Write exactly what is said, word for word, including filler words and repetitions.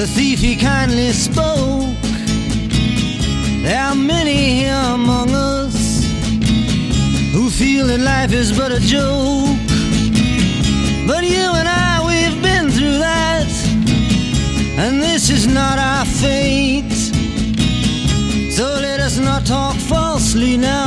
the thief he kindly spoke. There are many here among us who feel that life is but a joke. But you and I, we've been through that, and this is not our fate. So let us not talk falsely now.